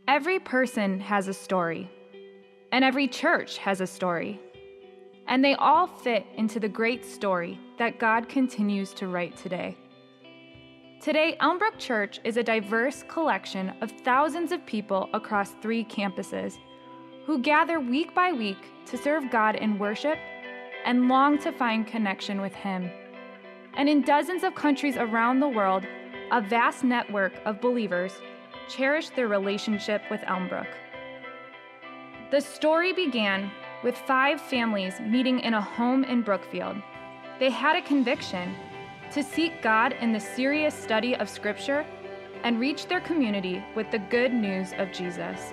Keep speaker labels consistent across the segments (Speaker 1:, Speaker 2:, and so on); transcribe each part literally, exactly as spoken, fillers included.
Speaker 1: Every person has a story, and every church has a story, and they all fit into the great story that God continues to write today. Today, Elmbrook Church is a diverse collection of thousands of people across three campuses who gather week by week to serve God in worship and long to find connection with Him. And in dozens of countries around the world, a vast network of believers cherish their relationship with Elmbrook. The story began with five families meeting in a home in Brookfield. They had a conviction to seek God in the serious study of Scripture and reach their community with the good news of Jesus.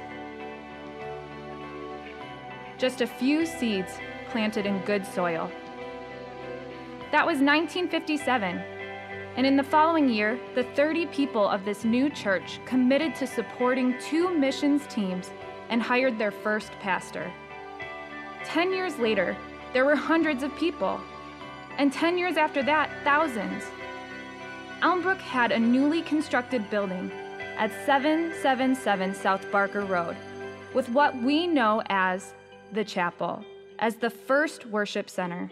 Speaker 1: Just a few seeds planted in good soil. That was nineteen fifty-seven, and in the following year, the thirty people of this new church committed to supporting two missions teams and hired their first pastor. Ten years later, there were hundreds of people, and ten years after that, thousands. Elmbrook had a newly constructed building at seven seventy-seven South Barker Road with what we know as the chapel, as the first worship center.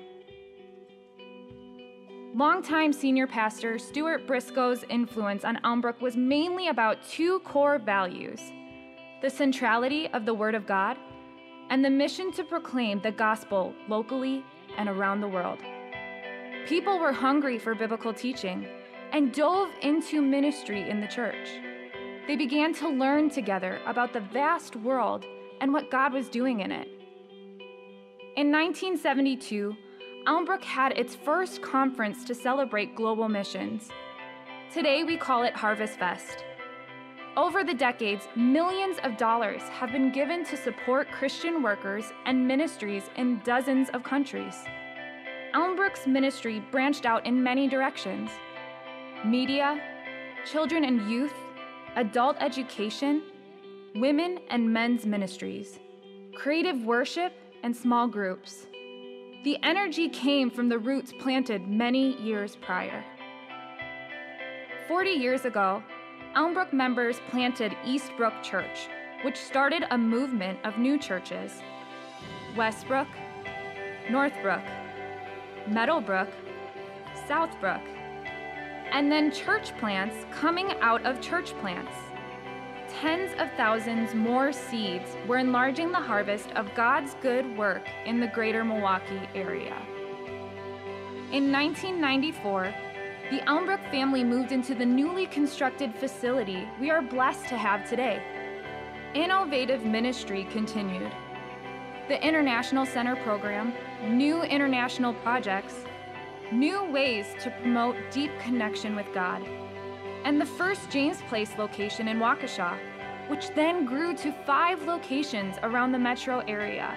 Speaker 1: Longtime senior pastor Stuart Briscoe's influence on Elmbrook was mainly about two core values: the centrality of the Word of God and the mission to proclaim the gospel locally and around the world. People were hungry for biblical teaching and dove into ministry in the church. They began to learn together about the vast world and what God was doing in it. In nineteen seventy-two, Elmbrook had its first conference to celebrate global missions. Today we call it Harvest Fest. Over the decades, millions of dollars have been given to support Christian workers and ministries in dozens of countries. Elmbrook's ministry branched out in many directions: media, children and youth, adult education, women and men's ministries, creative worship, and small groups. The energy came from the roots planted many years prior. Forty years ago, Elmbrook members planted Eastbrook Church, which started a movement of new churches: Westbrook, Northbrook, Meadowbrook, Southbrook, and then church plants coming out of church plants. Tens of thousands more seeds were enlarging the harvest of God's good work in the greater Milwaukee area. In nineteen ninety-four, the Elmbrook family moved into the newly constructed facility we are blessed to have today. Innovative ministry continued. The International Center program, new international projects, new ways to promote deep connection with God, and the first James Place location in Waukesha, which then grew to five locations around the metro area.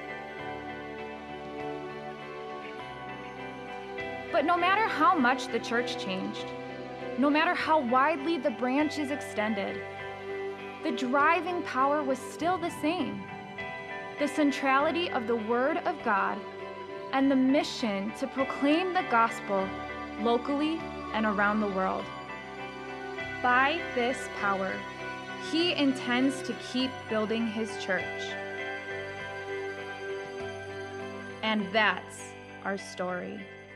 Speaker 1: But no matter how much the church changed, no matter how widely the branches extended, the driving power was still the same: the centrality of the Word of God and the mission to proclaim the gospel locally and around the world. By this power, He intends to keep building His church. And that's our story.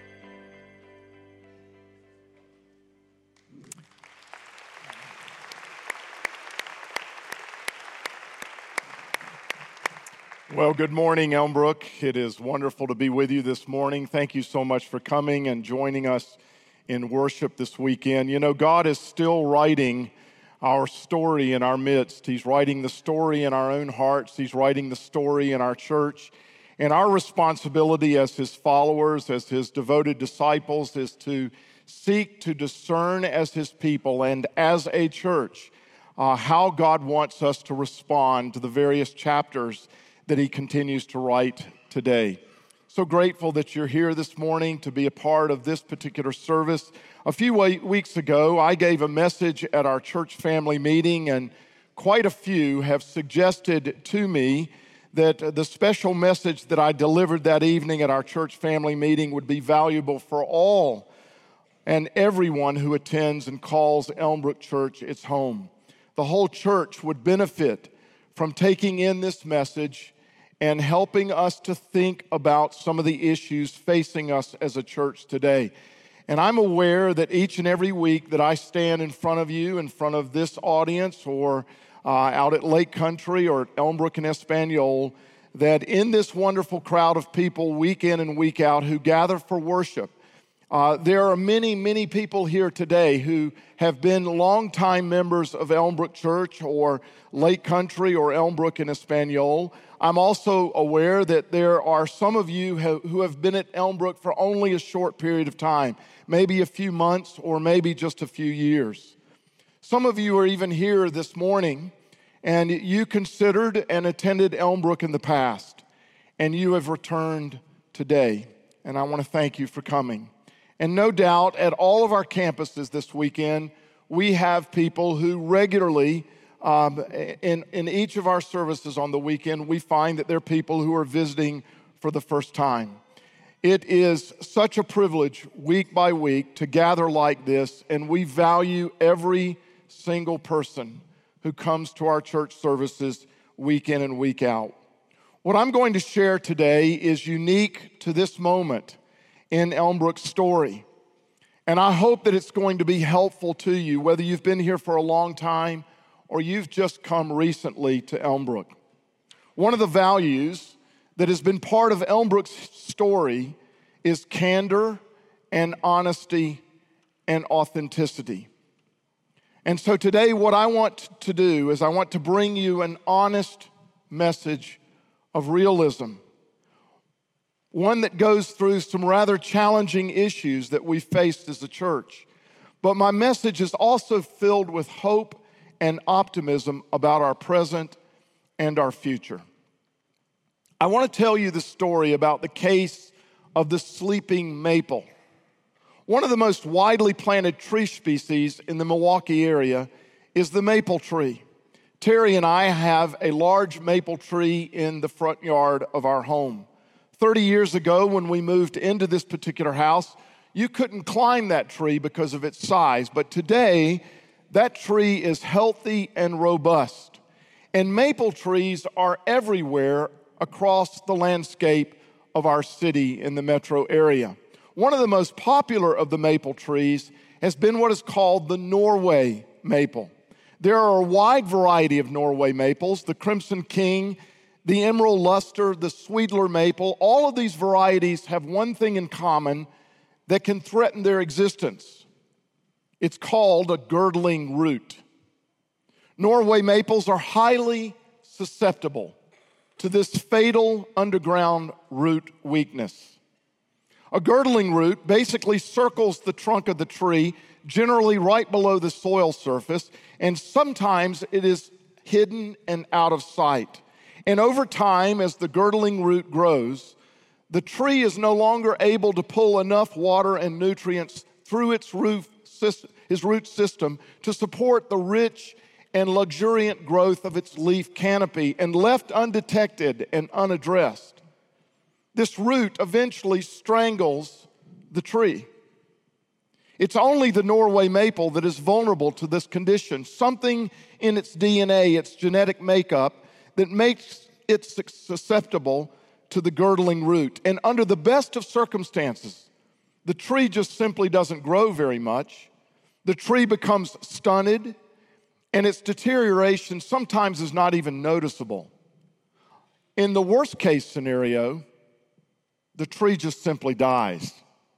Speaker 2: Well, good morning, Elmbrook. It is wonderful to be with you this morning. Thank you so much for coming and joining us in worship this weekend. You know, God is still writing our story in our midst. He's writing the story in our own hearts. He's writing the story in our church. And our responsibility as His followers, as His devoted disciples, is to seek to discern as His people and as a church uh, how God wants us to respond to the various chapters that He continues to write today. So grateful that you're here this morning to be a part of this particular service. A few weeks ago, I gave a message at our church family meeting, and quite a few have suggested to me that the special message that I delivered that evening at our church family meeting would be valuable for all and everyone who attends and calls Elmbrook Church its home. the whole church would benefit from taking in this message and helping us to think about some of the issues facing us as a church today. And I'm aware that each and every week that I stand in front of you, in front of this audience, or uh, out at Lake Country or at Elmbrook and Espanol, that in this wonderful crowd of people week in and week out who gather for worship, uh, there are many, many people here today who have been longtime members of Elmbrook Church or Lake Country or Elmbrook and Espanol. I'm also aware that there are some of you who have been at Elmbrook for only a short period of time, maybe a few months or maybe just a few years. Some of you are even here this morning and you considered and attended Elmbrook in the past, and you have returned today, and I want to thank you for coming. And no doubt at all of our campuses this weekend, we have people who regularly Um, in, in each of our services on the weekend, we find that there are people who are visiting for the first time. It is such a privilege week by week to gather like this, and we value every single person who comes to our church services week in and week out. What I'm going to share today is unique to this moment in Elmbrook's story, and I hope that it's going to be helpful to you, whether you've been here for a long time or you've just come recently to Elmbrook. One of the values that has been part of Elmbrook's story is candor and honesty and authenticity. And so today what I want to do is I want to bring you an honest message of realism, one that goes through some rather challenging issues that we faced as a church. But my message is also filled with hope and optimism about our present and our future. I want to tell you the story about the case of the sleeping maple. One of the most widely planted tree species in the Milwaukee area is the maple tree. Terry and I have a large maple tree in the front yard of our home. thirty years ago, when we moved into this particular house, you couldn't climb that tree because of its size, but today, that tree is healthy and robust. And maple trees are everywhere across the landscape of our city in the metro area. One of the most popular of the maple trees has been what is called the Norway maple. There are a wide variety of Norway maples, the Crimson King, the Emerald Luster, the Sweetler maple. All of these varieties have one thing in common that can threaten their existence. It's called a girdling root. Norway maples are highly susceptible to this fatal underground root weakness. A girdling root basically circles the trunk of the tree, generally right below the soil surface, and sometimes it is hidden and out of sight. And over time, as the girdling root grows, the tree is no longer able to pull enough water and nutrients through its root system, his root system to support the rich and luxuriant growth of its leaf canopy, and left undetected and unaddressed, this root eventually strangles the tree. It's only the Norway maple that is vulnerable to this condition, something in its D N A, its genetic makeup, that makes it susceptible to the girdling root. And under the best of circumstances, the tree just simply doesn't grow very much. The tree becomes stunted, and its deterioration sometimes is not even noticeable. In the worst case scenario, the tree just simply dies.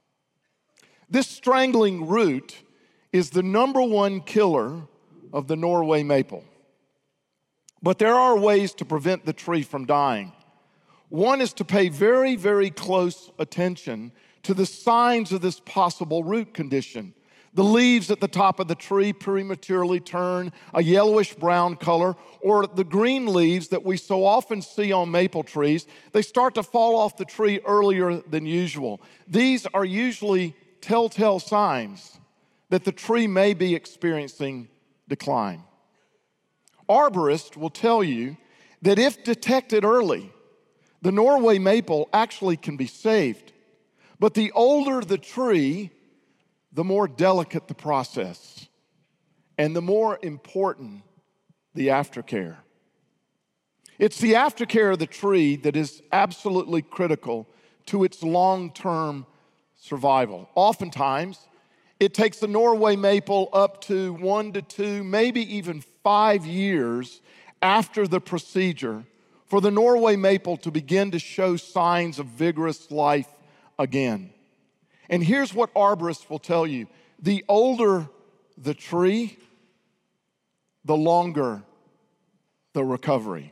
Speaker 2: This strangling root is the number one killer of the Norway maple. But there are ways to prevent the tree from dying. One is to pay very, very close attention to the signs of this possible root condition. The leaves at the top of the tree prematurely turn a yellowish brown color, or the green leaves that we so often see on maple trees, they start to fall off the tree earlier than usual. These are usually telltale signs that the tree may be experiencing decline. Arborists will tell you that if detected early, the Norway maple actually can be saved. But the older the tree, the more delicate the process, and the more important the aftercare. It's the aftercare of the tree that is absolutely critical to its long-term survival. Oftentimes, it takes the Norway maple up to one to two, maybe even five years after the procedure for the Norway maple to begin to show signs of vigorous life again. And here's what arborists will tell you. The older the tree, the longer the recovery.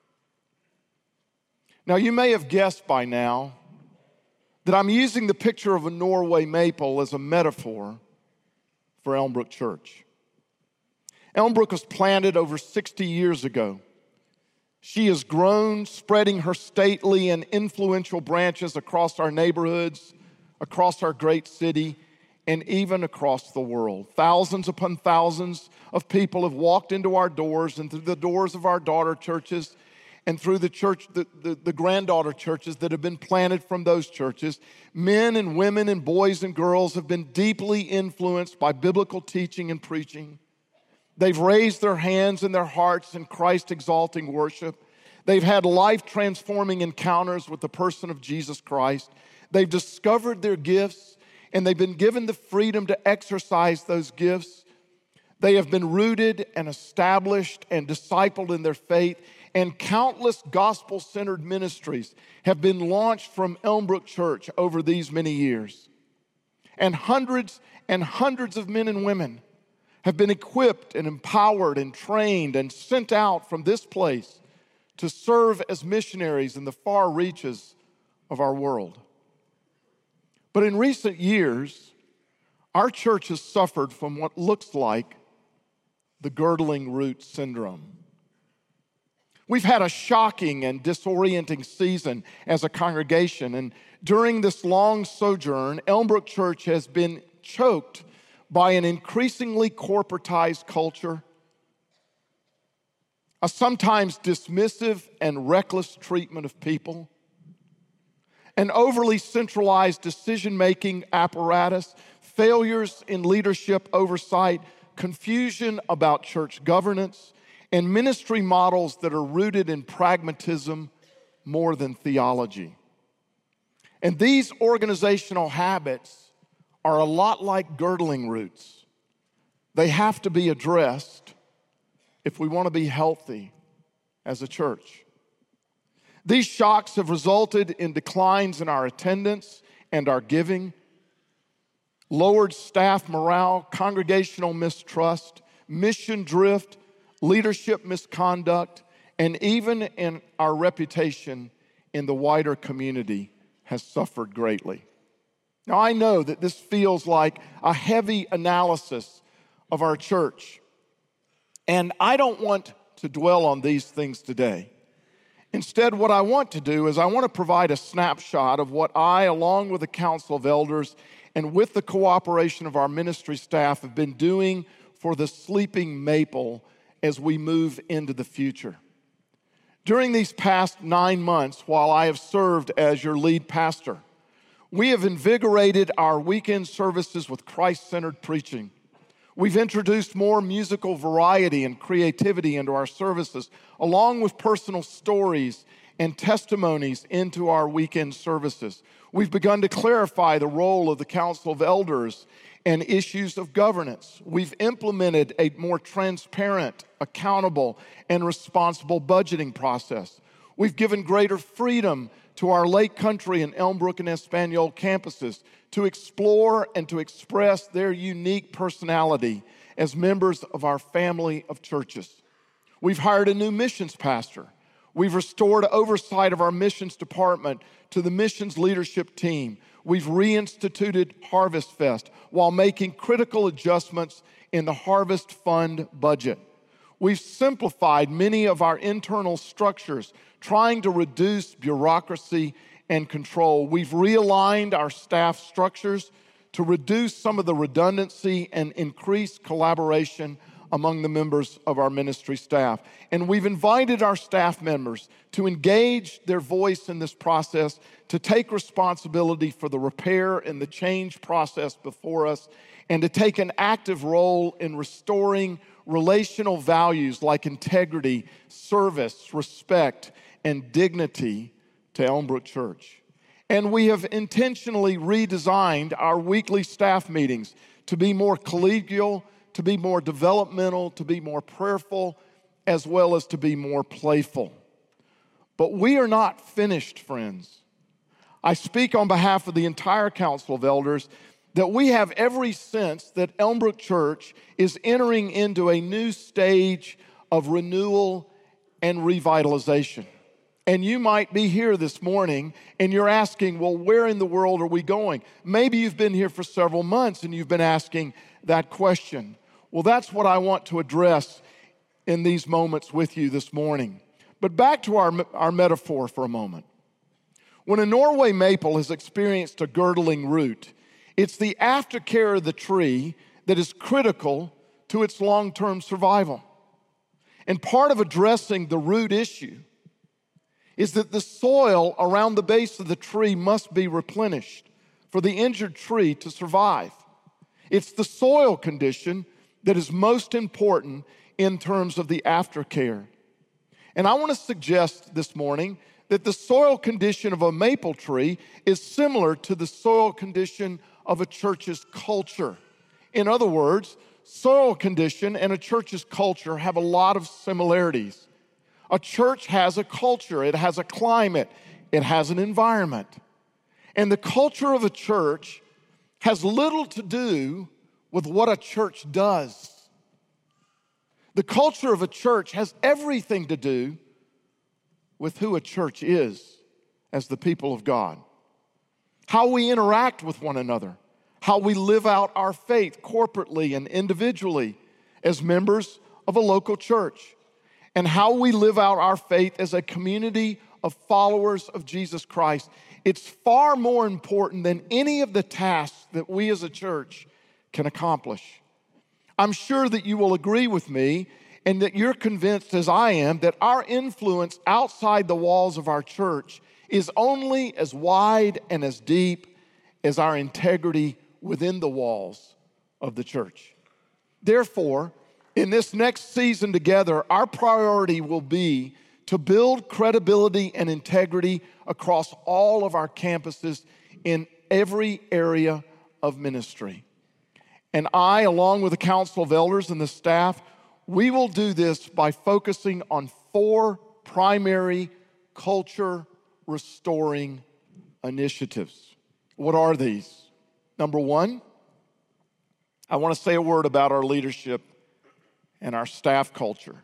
Speaker 2: Now, you may have guessed by now that I'm using the picture of a Norway maple as a metaphor for Elmbrook Church. Elmbrook was planted over sixty years ago. She has grown, spreading her stately and influential branches across our neighborhoods, across our great city, and even across the world. Thousands upon thousands of people have walked into our doors and through the doors of our daughter churches and through the church, the, the, the granddaughter churches that have been planted from those churches. Men and women and boys and girls have been deeply influenced by biblical teaching and preaching. They've raised their hands and their hearts in Christ-exalting worship. They've had life-transforming encounters with the person of Jesus Christ. They've discovered their gifts, and they've been given the freedom to exercise those gifts. They have been rooted and established and discipled in their faith, and countless gospel-centered ministries have been launched from Elmbrook Church over these many years. And hundreds and hundreds of men and women have been equipped and empowered and trained and sent out from this place to serve as missionaries in the far reaches of our world. But in recent years, our church has suffered from what looks like the girdling root syndrome. We've had a shocking and disorienting season as a congregation, and during this long sojourn, Elmbrook Church has been choked by an increasingly corporatized culture, a sometimes dismissive and reckless treatment of people, an overly centralized decision-making apparatus, failures in leadership oversight, confusion about church governance, and ministry models that are rooted in pragmatism more than theology. And these organizational habits are a lot like girdling roots. They have to be addressed if we want to be healthy as a church. These shocks have resulted in declines in our attendance and our giving, lowered staff morale, congregational mistrust, mission drift, leadership misconduct, and even in our reputation in the wider community has suffered greatly. Now, I know that this feels like a heavy analysis of our church, and I don't want to dwell on these things today. Instead, what I want to do is I want to provide a snapshot of what I, along with the Council of Elders and with the cooperation of our ministry staff, have been doing for the sleeping maple as we move into the future. During these past nine months, while I have served as your lead pastor, we have invigorated our weekend services with Christ-centered preaching. We've introduced more musical variety and creativity into our services, along with personal stories and testimonies into our weekend services. We've begun to clarify the role of the Council of Elders and issues of governance. We've implemented a more transparent, accountable, and responsible budgeting process. We've given greater freedom to our Lake Country and Elmbrook and Espanol campuses to explore and to express their unique personality as members of our family of churches. We've hired a new missions pastor. We've restored oversight of our missions department to the missions leadership team. We've reinstituted Harvest Fest while making critical adjustments in the Harvest Fund budget. We've simplified many of our internal structures, trying to reduce bureaucracy and control. We've realigned our staff structures to reduce some of the redundancy and increase collaboration among the members of our ministry staff. And we've invited our staff members to engage their voice in this process, to take responsibility for the repair and the change process before us, and to take an active role in restoring, relational values like integrity, service, respect, and dignity to Elmbrook Church. And we have intentionally redesigned our weekly staff meetings to be more collegial, to be more developmental, to be more prayerful, as well as to be more playful. But we are not finished, friends. I speak on behalf of the entire Council of Elders that we have every sense that Elmbrook Church is entering into a new stage of renewal and revitalization. And you might be here this morning and you're asking, well, where in the world are we going? Maybe you've been here for several months and you've been asking that question. Well, that's what I want to address in these moments with you this morning. But back to our, our metaphor for a moment. When a Norway maple has experienced a girdling root, it's the aftercare of the tree that is critical to its long-term survival. And part of addressing the root issue is that the soil around the base of the tree must be replenished for the injured tree to survive. It's the soil condition that is most important in terms of the aftercare. And I want to suggest this morning that the soil condition of a maple tree is similar to the soil condition of a church's culture. In other words, soil condition and a church's culture have a lot of similarities. A church has a culture, it has a climate, it has an environment. And the culture of a church has little to do with what a church does. The culture of a church has everything to do with who a church is as the people of God. How we interact with one another, how we live out our faith corporately and individually as members of a local church, and how we live out our faith as a community of followers of Jesus Christ. It's far more important than any of the tasks that we as a church can accomplish. I'm sure that you will agree with me and that you're convinced, as I am, that our influence outside the walls of our church is only as wide and as deep as our integrity within the walls of the church. Therefore, in this next season together, our priority will be to build credibility and integrity across all of our campuses in every area of ministry. And I, along with the Council of Elders and the staff, we will do this by focusing on four primary culture restoring initiatives. What are these? Number one, I want to say a word about our leadership and our staff culture.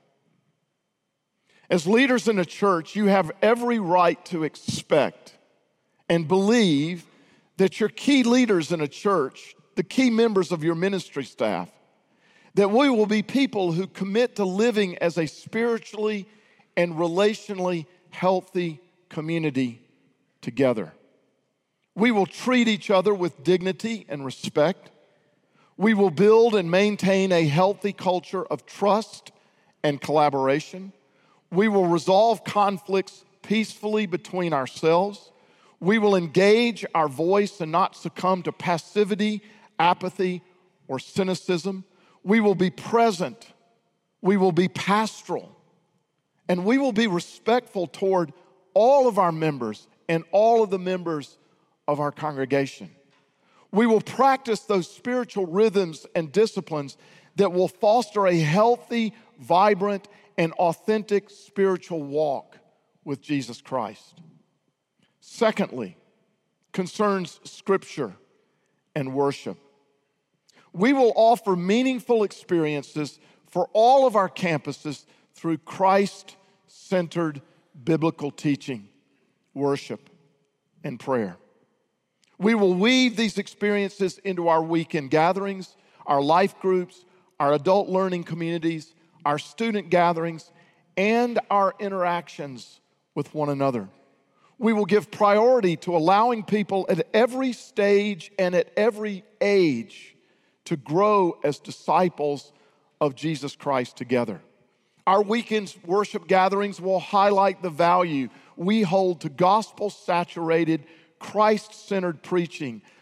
Speaker 2: As leaders in a church, you have every right to expect and believe that your key leaders in a church, the key members of your ministry staff, that we will be people who commit to living as a spiritually and relationally healthy community together. We will treat each other with dignity and respect. We will build and maintain a healthy culture of trust and collaboration. We will resolve conflicts peacefully between ourselves. We will engage our voice and not succumb to passivity, apathy, or cynicism. We will be present. We will be pastoral. And we will be respectful toward all of our members and all of the members of our congregation. We will practice those spiritual rhythms and disciplines that will foster a healthy, vibrant, and authentic spiritual walk with Jesus Christ. Secondly, concerns Scripture and worship. We will offer meaningful experiences for all of our campuses through Christ-centered biblical teaching, worship, and prayer. We will weave these experiences into our weekend gatherings, our life groups, our adult learning communities, our student gatherings, and our interactions with one another. We will give priority to allowing people at every stage and at every age to grow as disciples of Jesus Christ together. Our weekend worship gatherings will highlight the value we hold to gospel-saturated, Christ-centered preaching,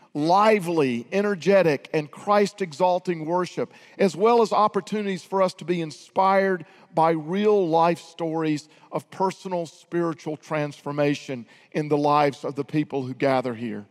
Speaker 2: lively, energetic, and Christ-exalting worship, as well as opportunities for us to be inspired by real life stories of personal spiritual transformation in the lives of the people who gather here.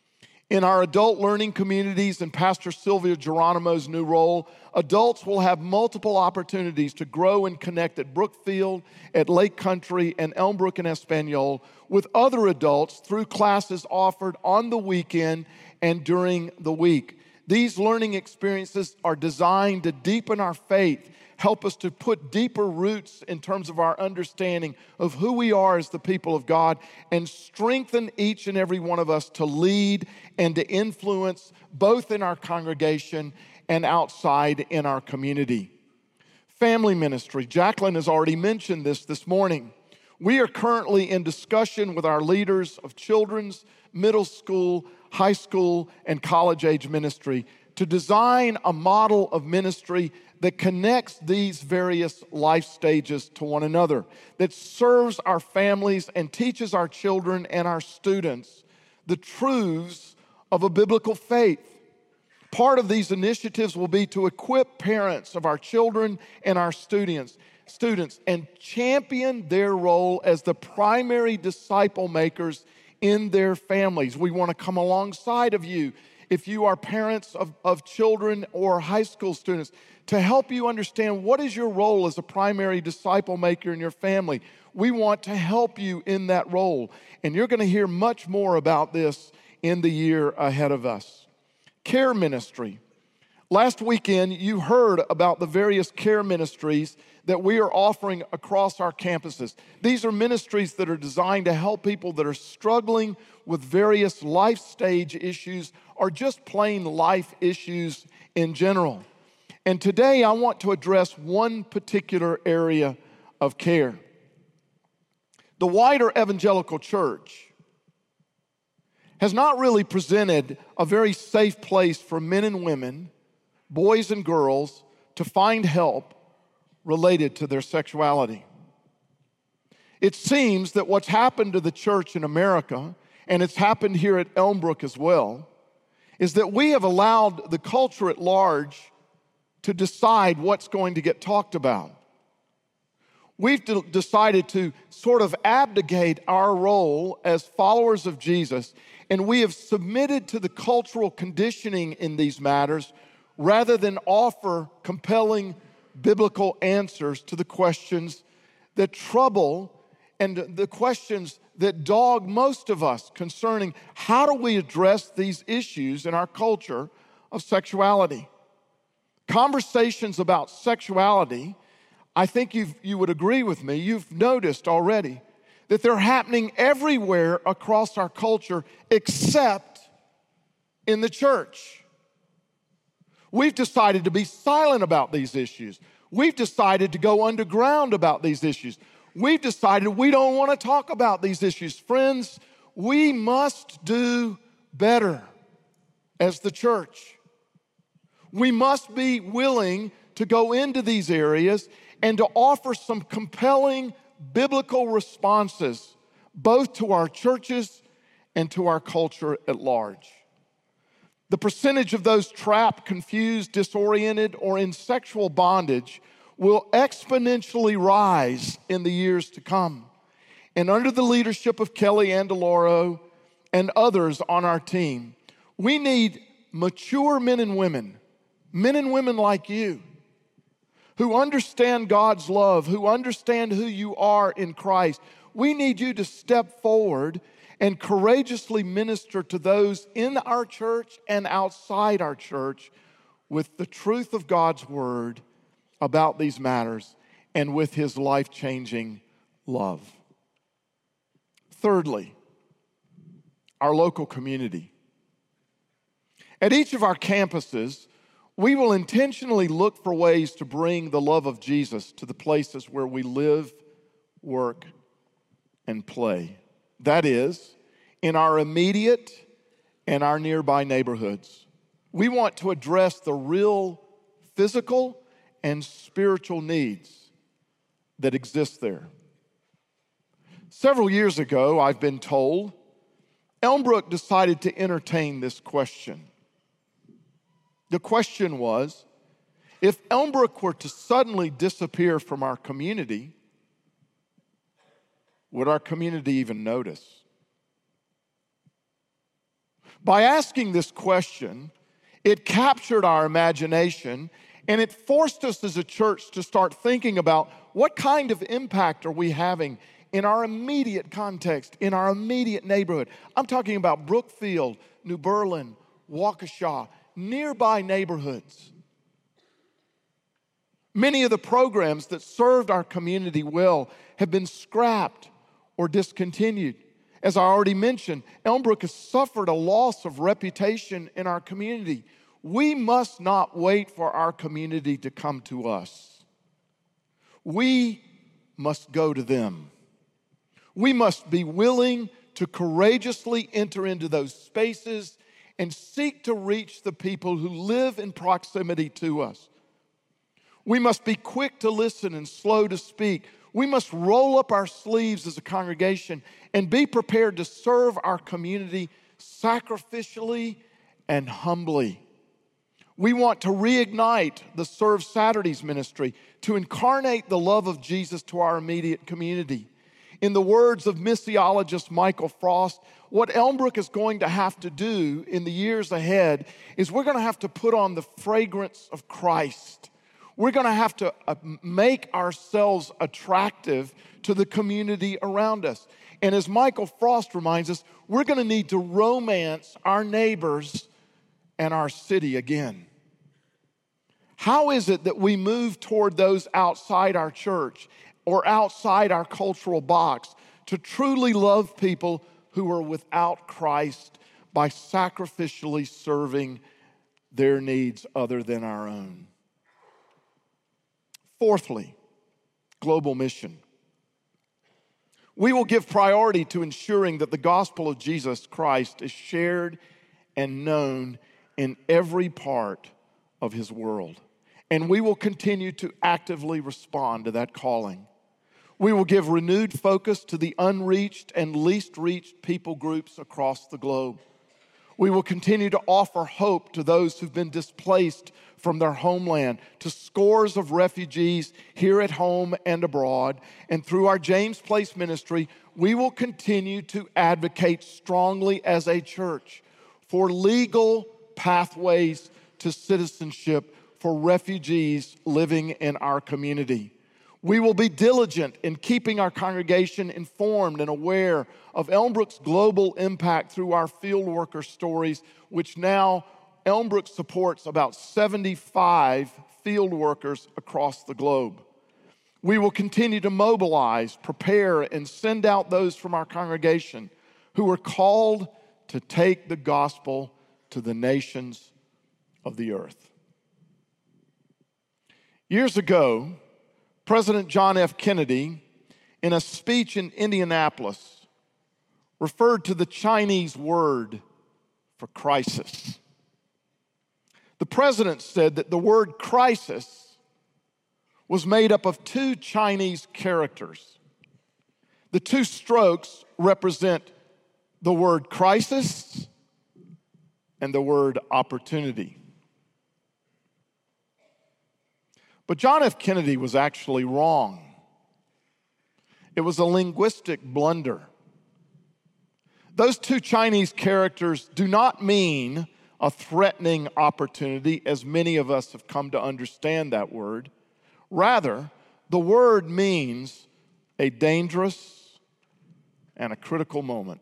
Speaker 2: In our adult learning communities and Pastor Sylvia Geronimo's new role, adults will have multiple opportunities to grow and connect at Brookfield, at Lake Country, and Elmbrook and Espanol with other adults through classes offered on the weekend and during the week. These learning experiences are designed to deepen our faith, help us to put deeper roots in terms of our understanding of who we are as the people of God, and strengthen each and every one of us to lead and to influence both in our congregation and outside in our community. Family ministry. Jacqueline has already mentioned this this morning. We are currently in discussion with our leaders of children's, middle school, high school, and college-age ministry to design a model of ministry that connects these various life stages to one another, that serves our families and teaches our children and our students the truths of a biblical faith. Part of these initiatives will be to equip parents of our children and our students, students and champion their role as the primary disciple makers in their families. We want to come alongside of you if you are parents of, of children or high school students, to help you understand what is your role as a primary disciple maker in your family. We want to help you in that role. And you're going to hear much more about this in the year ahead of us. Care ministry. Last weekend, you heard about the various care ministries that we are offering across our campuses. These are ministries that are designed to help people that are struggling with various life stage issues or just plain life issues in general. And today I want to address one particular area of care. The wider evangelical church has not really presented a very safe place for men and women, boys and girls, to find help related to their sexuality. It seems that what's happened to the church in America, and it's happened here at Elmbrook as well, is that we have allowed the culture at large to decide what's going to get talked about. We've de- decided to sort of abdicate our role as followers of Jesus, and we have submitted to the cultural conditioning in these matters rather than offer compelling biblical answers to the questions that trouble and the questions that dog most of us concerning how do we address these issues in our culture of sexuality. Conversations about sexuality, I think you've, you would agree with me, you've noticed already that they're happening everywhere across our culture except in the church. We've decided to be silent about these issues. We've decided to go underground about these issues. We've decided we don't want to talk about these issues. Friends, we must do better as the church. We must be willing to go into these areas and to offer some compelling biblical responses, both to our churches and to our culture at large. The percentage of those trapped, confused, disoriented, or in sexual bondage will exponentially rise in the years to come. And under the leadership of Kelly Andaloro and others on our team, we need mature men and women, men and women like you, who understand God's love, who understand who you are in Christ. We need you to step forward and courageously minister to those in our church and outside our church with the truth of God's word about these matters and with his life-changing love. Thirdly, our local community. At each of our campuses, we will intentionally look for ways to bring the love of Jesus to the places where we live, work, and play. That is, in our immediate and our nearby neighborhoods. We want to address the real physical and spiritual needs that exist there. Several years ago, I've been told, Elmbrook decided to entertain this question. The question was, if Elmbrook were to suddenly disappear from our community, would our community even notice? By asking this question, it captured our imagination and it forced us as a church to start thinking about what kind of impact are we having in our immediate context, in our immediate neighborhood. I'm talking about Brookfield, New Berlin, Waukesha, nearby neighborhoods. Many of the programs that served our community well have been scrapped or discontinued. As I already mentioned, Elmbrook has suffered a loss of reputation in our community. We must not wait for our community to come to us. We must go to them. We must be willing to courageously enter into those spaces and seek to reach the people who live in proximity to us. We must be quick to listen and slow to speak. We must roll up our sleeves as a congregation and be prepared to serve our community sacrificially and humbly. We want to reignite the Serve Saturdays ministry to incarnate the love of Jesus to our immediate community. In the words of missiologist Michael Frost, what Elmbrook is going to have to do in the years ahead is we're going to have to put on the fragrance of Christ. We're going to have to make ourselves attractive to the community around us. And as Michael Frost reminds us, we're going to need to romance our neighbors and our city again. How is it that we move toward those outside our church or outside our cultural box to truly love people who are without Christ by sacrificially serving their needs other than our own? Fourthly, global mission. We will give priority to ensuring that the gospel of Jesus Christ is shared and known in every part of his world. And we will continue to actively respond to that calling. We will give renewed focus to the unreached and least reached people groups across the globe. We will continue to offer hope to those who've been displaced from their homeland, to scores of refugees here at home and abroad. And through our James Place ministry, we will continue to advocate strongly as a church for legal pathways to citizenship for refugees living in our community. We will be diligent in keeping our congregation informed and aware of Elmbrook's global impact through our field worker stories, which now Elmbrook supports about seventy-five field workers across the globe. We will continue to mobilize, prepare, and send out those from our congregation who are called to take the gospel to the nations of the earth. Years ago, President John F. Kennedy, in a speech in Indianapolis, referred to the Chinese word for crisis. The president said that the word crisis was made up of two Chinese characters. The two strokes represent the word crisis and the word opportunity. But John F. Kennedy was actually wrong. It was a linguistic blunder. Those two Chinese characters do not mean a threatening opportunity, as many of us have come to understand that word. Rather, the word means a dangerous and a critical moment.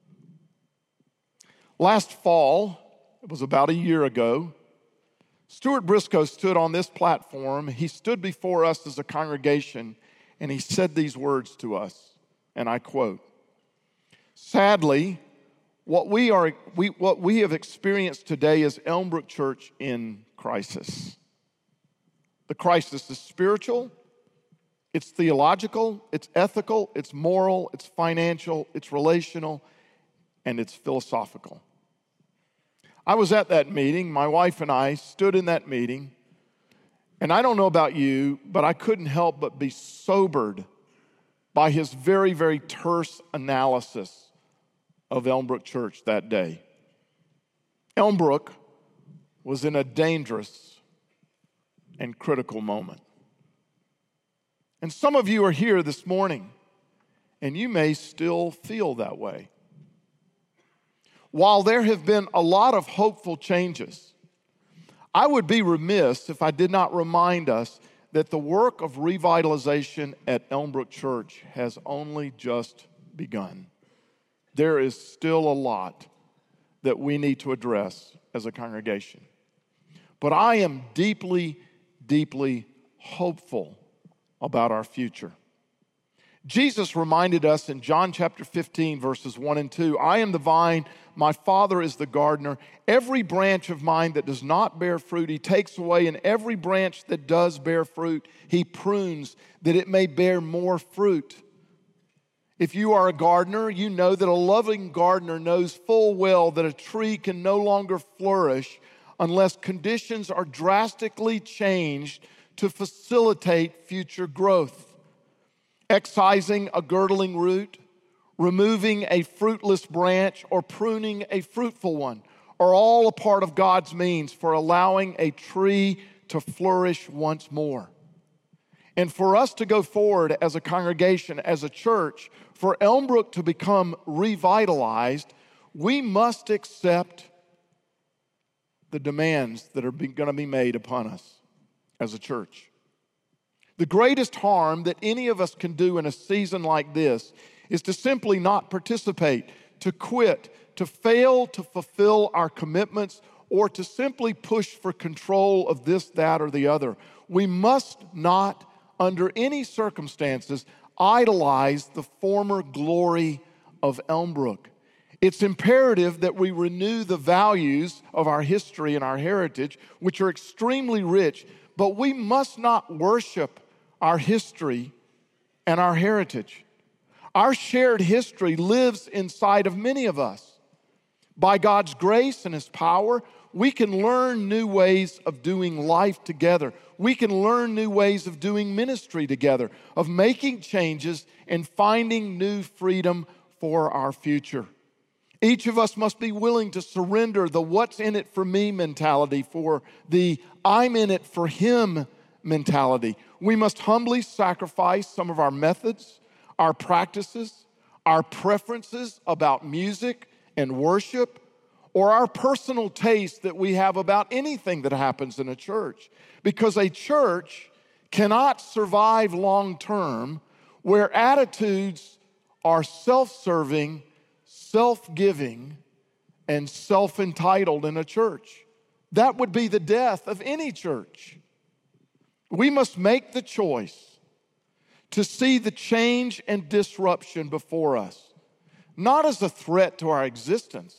Speaker 2: Last fall, it was about a year ago, Stuart Briscoe stood on this platform. He stood before us as a congregation, and he said these words to us, and I quote, "Sadly, what we are, we, what we have experienced today is Elmbrook Church in crisis. The crisis is spiritual, it's theological, it's ethical, it's moral, it's financial, it's relational, and it's philosophical." I was at that meeting. My wife and I stood in that meeting. And I don't know about you, but I couldn't help but be sobered by his very, very terse analysis of Elmbrook Church that day. Elmbrook was in a dangerous and critical moment. And some of you are here this morning, and you may still feel that way. While there have been a lot of hopeful changes, I would be remiss if I did not remind us that the work of revitalization at Elmbrook Church has only just begun. There is still a lot that we need to address as a congregation. But I am deeply, deeply hopeful about our future. Jesus reminded us in John chapter fifteen, verses one and two, I am the vine, my Father is the gardener. Every branch of mine that does not bear fruit, he takes away, and every branch that does bear fruit, he prunes, that it may bear more fruit. If you are a gardener, you know that a loving gardener knows full well that a tree can no longer flourish unless conditions are drastically changed to facilitate future growth. Excising a girdling root, removing a fruitless branch, or pruning a fruitful one are all a part of God's means for allowing a tree to flourish once more. And for us to go forward as a congregation, as a church, for Elmbrook to become revitalized, we must accept the demands that are going to be made upon us as a church. The greatest harm that any of us can do in a season like this is to simply not participate, to quit, to fail to fulfill our commitments, or to simply push for control of this, that, or the other. We must not, under any circumstances, idolize the former glory of Elmbrook. It's imperative that we renew the values of our history and our heritage, which are extremely rich, but we must not worship our history and our heritage. Our shared history lives inside of many of us. By God's grace and His power, we can learn new ways of doing life together. We can learn new ways of doing ministry together, of making changes and finding new freedom for our future. Each of us must be willing to surrender the what's in it for me mentality for the I'm in it for Him mentality. We must humbly sacrifice some of our methods, our practices, our preferences about music and worship, or our personal taste that we have about anything that happens in a church. Because a church cannot survive long term where attitudes are self-serving, self-giving, and self-entitled in a church. That would be the death of any church. We must make the choice to see the change and disruption before us, not as a threat to our existence,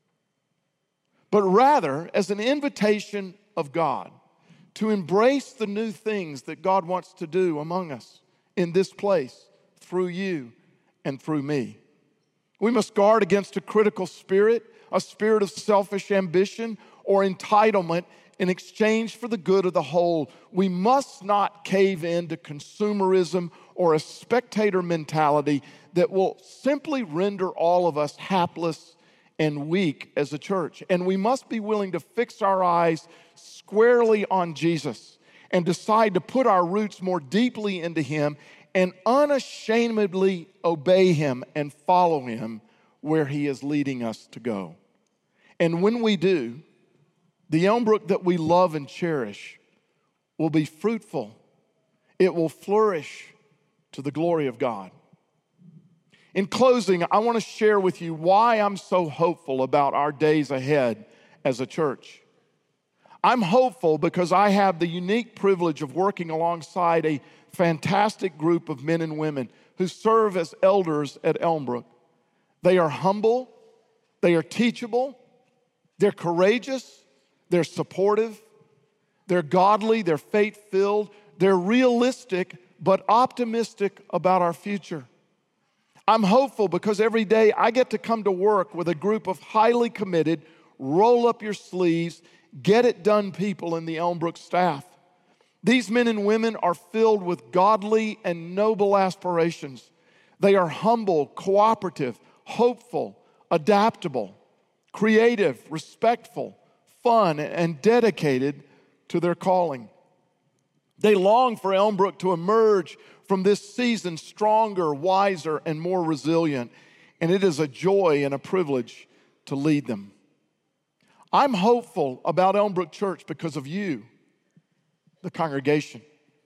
Speaker 2: but rather as an invitation of God to embrace the new things that God wants to do among us in this place through you and through me. We must guard against a critical spirit, a spirit of selfish ambition or entitlement in exchange for the good of the whole. We must not cave in to consumerism or a spectator mentality that will simply render all of us hapless and weak as a church. And we must be willing to fix our eyes squarely on Jesus and decide to put our roots more deeply into Him and unashamedly obey Him and follow Him where He is leading us to go. And when we do, the Elmbrook that we love and cherish will be fruitful. It will flourish to the glory of God. In closing, I want to share with you why I'm so hopeful about our days ahead as a church. I'm hopeful because I have the unique privilege of working alongside a fantastic group of men and women who serve as elders at Elmbrook. They are humble, they are teachable, they're courageous, they're supportive, they're godly, they're faith-filled, they're realistic, but optimistic about our future. I'm hopeful because every day I get to come to work with a group of highly committed, roll up your sleeves, get it done people in the Elmbrook staff. These men and women are filled with godly and noble aspirations. They are humble, cooperative, hopeful, adaptable, creative, respectful, fun, and dedicated to their calling. They long for Elmbrook to emerge from this season stronger, wiser, and more resilient, and it is a joy and a privilege to lead them. I'm hopeful about Elmbrook Church because of you, the congregation.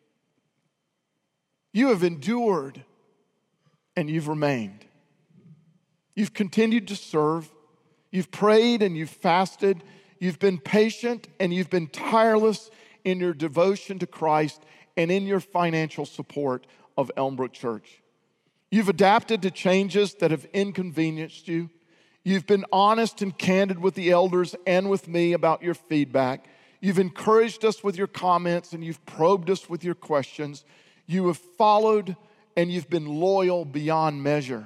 Speaker 2: You have endured and you've remained. You've continued to serve. You've prayed and you've fasted. You've been patient and you've been tireless in your devotion to Christ and in your financial support of Elmbrook Church. You've adapted to changes that have inconvenienced you. You've been honest and candid with the elders and with me about your feedback. You've encouraged us with your comments and you've probed us with your questions. You have followed and you've been loyal beyond measure.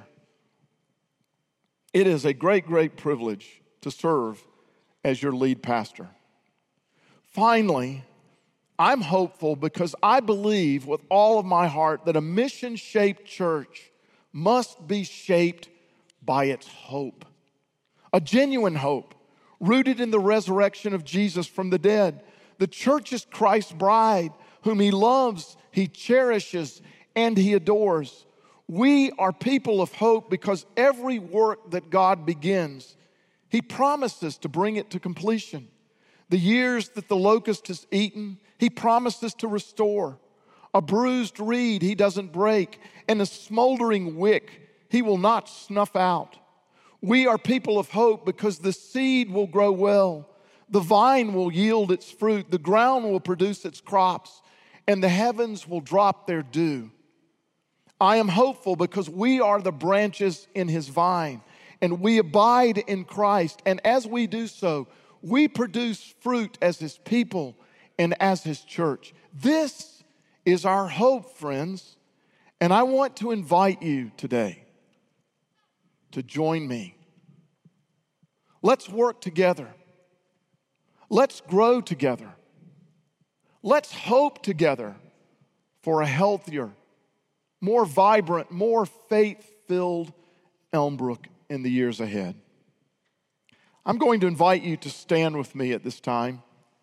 Speaker 2: It is a great, great privilege to serve as your lead pastor. Finally, I'm hopeful because I believe with all of my heart that a mission-shaped church must be shaped by its hope. A genuine hope rooted in the resurrection of Jesus from the dead. The church is Christ's bride, whom he loves, he cherishes, and he adores. We are people of hope because every work that God begins, he promises to bring it to completion. The years that the locust has eaten, he promises to restore. A bruised reed he doesn't break, and a smoldering wick he will not snuff out. We are people of hope because the seed will grow well, the vine will yield its fruit, the ground will produce its crops, and the heavens will drop their dew. I am hopeful because we are the branches in his vine, and we abide in Christ, and as we do so, we produce fruit as his people and as his church. This is our hope, friends, and I want to invite you today to join me. Let's work together. Let's grow together. Let's hope together for a healthier, more vibrant, more faith-filled Elmbrook in the years ahead. I'm going to invite you to stand with me at this time.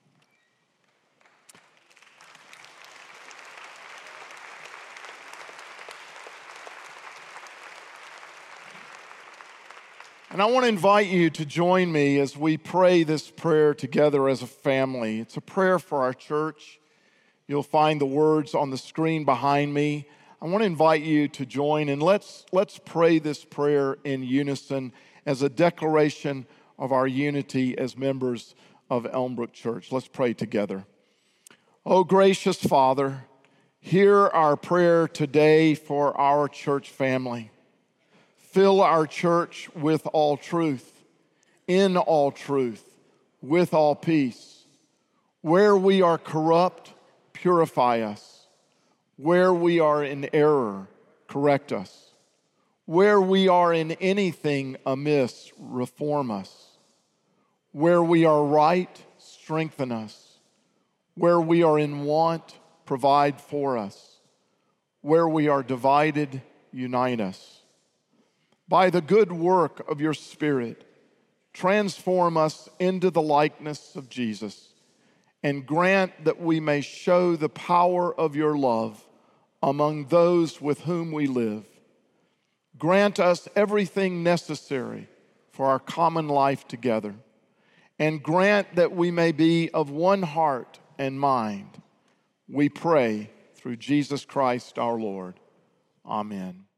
Speaker 2: And I want to invite you to join me as we pray this prayer together as a family. It's a prayer for our church. You'll find the words on the screen behind me. I want to invite you to join, and let's, let's pray this prayer in unison as a declaration of our unity as members of Elmbrook Church. Let's pray together. Oh, gracious Father, hear our prayer today for our church family. Fill our church with all truth, in all truth, with all peace. Where we are corrupt, purify us. Where we are in error, correct us. Where we are in anything amiss, reform us. Where we are right, strengthen us. Where we are in want, provide for us. Where we are divided, unite us. By the good work of your Spirit, transform us into the likeness of Jesus, and grant that we may show the power of your love among those with whom we live. Grant us everything necessary for our common life together, and grant that we may be of one heart and mind. We pray through Jesus Christ our Lord. Amen.